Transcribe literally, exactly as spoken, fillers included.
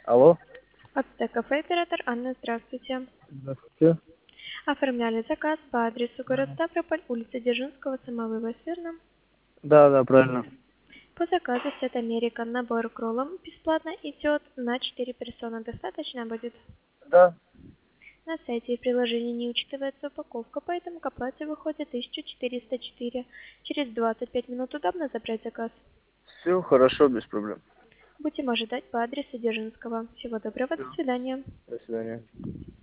Алло. Ацтек-кафе, оператор Анна, здравствуйте. Здравствуйте. Оформляли заказ по адресу город Ставрополь, улица Дзержинского, самовывоз, верно? Да, да, правильно. По заказу сет Америка набор к роллам бесплатно идет на четыре персоны. Достаточно будет? Да. На сайте и приложении не учитывается упаковка, поэтому к оплате выходит тысяча четыреста четыре. Через двадцать пять минут удобно забрать заказ? Все хорошо, без проблем. Будем ожидать по адресу Дзержинского. Всего доброго, до Все. свидания. До свидания.